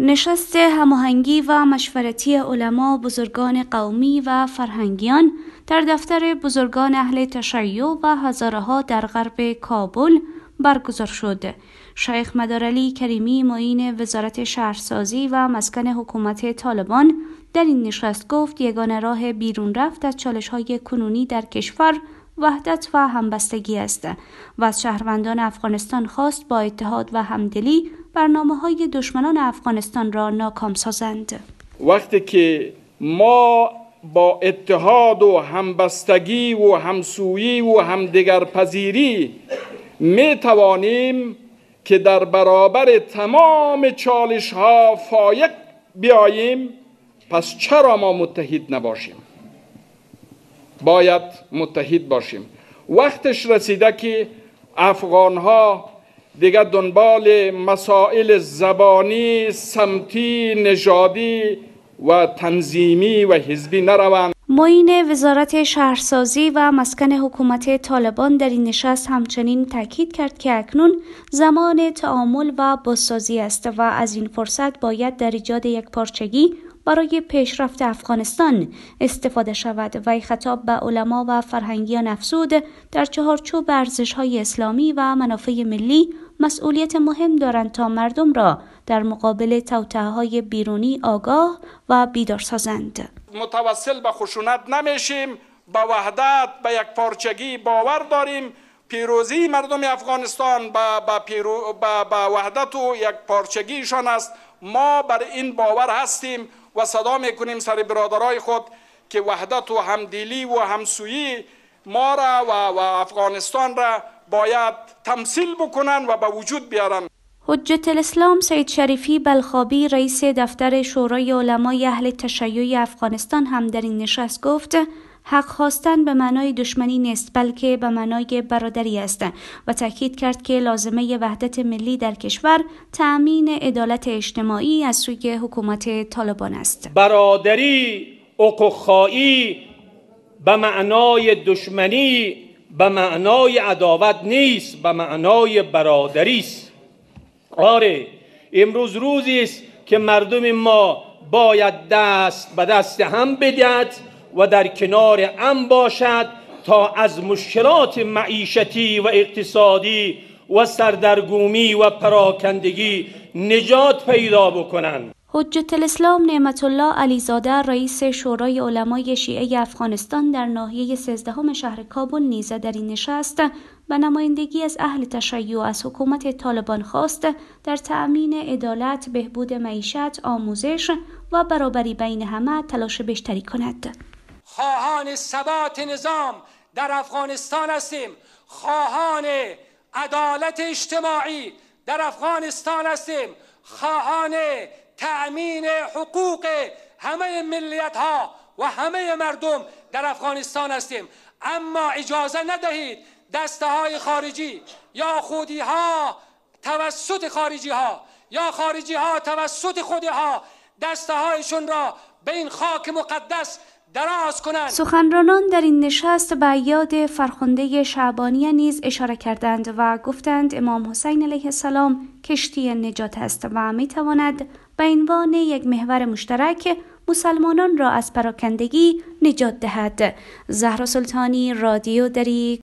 نشست هماهنگی و مشورتی علما، بزرگان قومی و فرهنگیان در دفتر بزرگان اهل تشیع و هزاره‌ها در غرب کابل برگزار شد. شیخ مدارعلی کریمی معین وزارت شهرسازی و مسکن حکومت طالبان در این نشست گفت یگانه راه بیرون رفت از چالش‌های کنونی در کشور وحدت و همبستگی است و از شهروندان افغانستان خواست با اتحاد و همدلی برنامه‌های دشمنان افغانستان را ناکام سازند. وقتی که ما با اتحاد و همبستگی و همسویی و همدیگرپذیری می توانیم که در برابر تمام چالش‌ها فایق بیاییم، پس چرا ما متحد نباشیم؟ باید متحد باشیم. وقتش رسیده که افغان‌ها دیگر دنبال مسائل زبانی، سمتی، نژادی و تنظیمی و حزبی نروند. معین وزارت شهرسازی و مسکن حکومت طالبان در این نشست همچنین تاکید کرد که اکنون زمان تعامل و بازسازی است و از این فرصت باید در ایجاد یکپارچگی برای پیشرفت افغانستان استفاده شود و خطاب به علما و فرهنگیان افزود در چهارچوب ارزش‌های اسلامی و منافع ملی مسئولیت مهم دارند تا مردم را در مقابل توطئه‌های بیرونی آگاه و بیدار سازند. متوسل به خشونت نمیشیم، به وحدت، به یکپارچگی باور داریم. پیروزی مردم افغانستان به وحدت و یکپارچگیشان است. ما بر این باور هستیم و صدا میکنیم سر برادرای خود که وحدت و همدلی و همسویی ما را و افغانستان را باید تمثیل بکنن و به وجود بیارن. حجت الاسلام سید شریفی بلخابی رئیس دفتر شورای علمای اهل تشیع افغانستان هم در این نشست گفت حق خواستن به معنای دشمنی نیست بلکه به معنای برادری است و تاکید کرد که لازمه وحدت ملی در کشور تأمین عدالت اجتماعی از سوی حکومت طالبان است. برادری، حقوق‌خواهی به معنای دشمنی، به معنای عداوت نیست، به معنای برادری است. آره، امروز روزی است که مردم ما باید دست به دست هم بدهد و در کنار هم باشد تا از مشکلات معیشتی و اقتصادی و سردرگمی و پراکندگی نجات پیدا بکنند. حجت الاسلام نعمت الله علیزاده رئیس شورای علمای شیعه افغانستان در ناحیه 13 شهر کابل نیز در این نشست به نمایندگی از اهل تشیع از حکومت طالبان خواست در تأمین عدالت، بهبود معیشت، آموزش و برابری بین همه تلاش بیشتری کند. خواهان ثبات نظام در افغانستان هستیم، خواهان عدالت اجتماعی در افغانستان هستیم، خواهان تأمین حقوق همه ملیت ها و همه مردم در افغانستان هستیم. اما اجازه ندهید دسته های خارجی یا خودی ها توسط خارجی ها یا خارجی ها توسط خودها دسته هایشون را به این خاک مقدس دراز کنند. سخنرانان در این نشست به یاد فرخنده شعبانیه نیز اشاره کردند و گفتند امام حسین علیه السلام کشتی نجات است و میتواند به عنوان یک محور مشترک مسلمانان را از پراکندگی نجات دهد. زهرا سلطانی، رادیو دری،